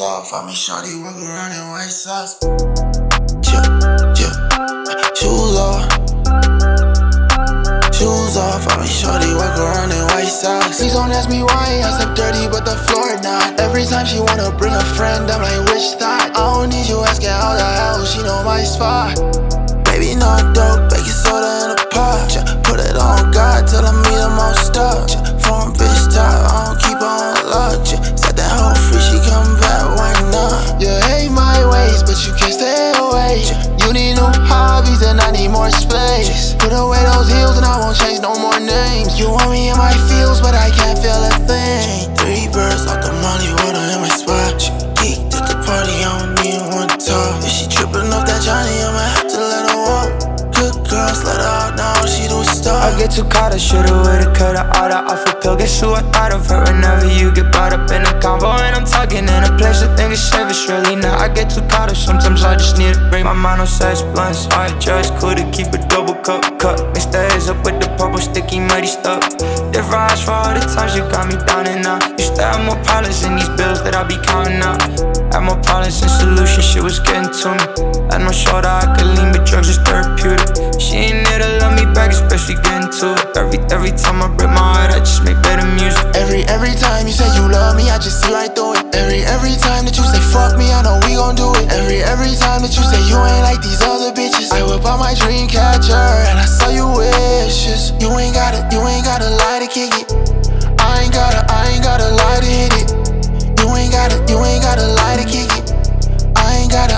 off, I mean, shawty walk around in white socks. Yeah, yeah. Shoes off. Shoes off, I mean, shawty walk around in white socks. Please don't ask me why, ass up dirty, but the floor not. Every time she wanna bring a friend, I'm like, which thought? I don't need you asking how the hell she know my spot. Baby, no dope, baking soda in a pot. Put it on God till I meet him on stuff. Foreign bitch top, I don't keep her on lock. Set that hoe free, she come back, why not? You hate my ways, but you can't stay away. You need new hobbies and I need more space. Put away those heels and I won't change no more names. You want me in my feels, but I can't feel a thing. 3 birds off the molly, water in my spot. Geeked at the party, I don't need one talk. If she trippin' off that Johnny, I'ma have to let her walk. Good girls, let her out now, she don't stop. I get too caught, I should've would've coulda oughta off a pill. Guess who I thought of her whenever you get brought up in a convo. And I'm talking in a place I think it's safe, it's really not. I get too caught up, sometimes I just need to break my mind on sex blunts. I just could keep a double cup. Mix the haze up with the purple sticky muddy stuff. Different eyes for all the times you got me down and out. Used to have more pilots in these bills that I be counting out. Had more pilots and solutions, shit was getting to me. Had no shoulder I could lean, but drugs is therapeutic. She ain't there to love me back, especially getting to it. Every time I break my heart, I just make better music. Every time you say you love me, I just see right through it. Every time that you say fuck me, I know we gon' do it. Every time that you say you ain't like these other bitches, I whip out my dream catcher and I saw you wishes. You ain't gotta lie to kick it. I ain't gotta lie to hit it. You ain't gotta lie to kick it. I ain't gotta.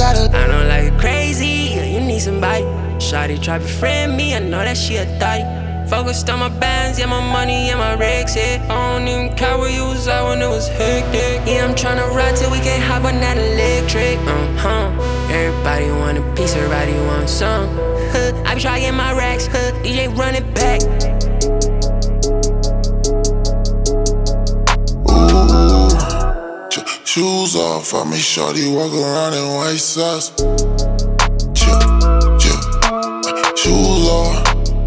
I know like you crazy, yeah, you need somebody. Shawty try to befriend me, I know that she a thotty. Focused on my bands, yeah, my money, and my rigs, yeah. I don't even care where you was at when it was hectic. Yeah, I'm tryna ride till we can't hop on that electric. Everybody want a piece, everybody want some. I be trying my racks, DJ run it back. Shoes off, I make shawty walk around in white socks. Shoes off.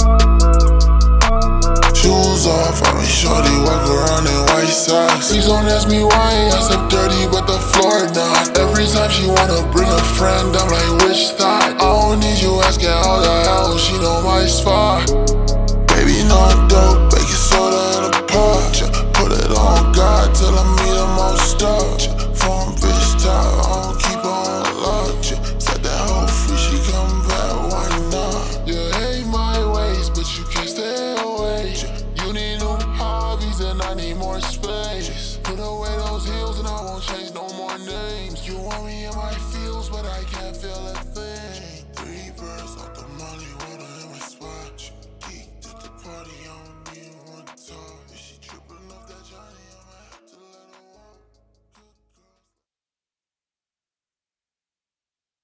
Shoes off, I make shawty walk around in white socks. Please don't ask me why, ass up dirty, but the floor not. Every time she wanna bring a friend, I'm like, which thought? I don't need you asking how the hell she know my spot. Baby, no dope, baking soda in a pot. Put it on God till I meet him on stuff. Foreign bitch top, I don't keep her on lock. Set that hoe free, she come back, why not? You hate my ways, but you can't stay away. You need new hobbies and I need more space. Put away those heels and I won't change no more names. You want me in my feels, but I can't feel it.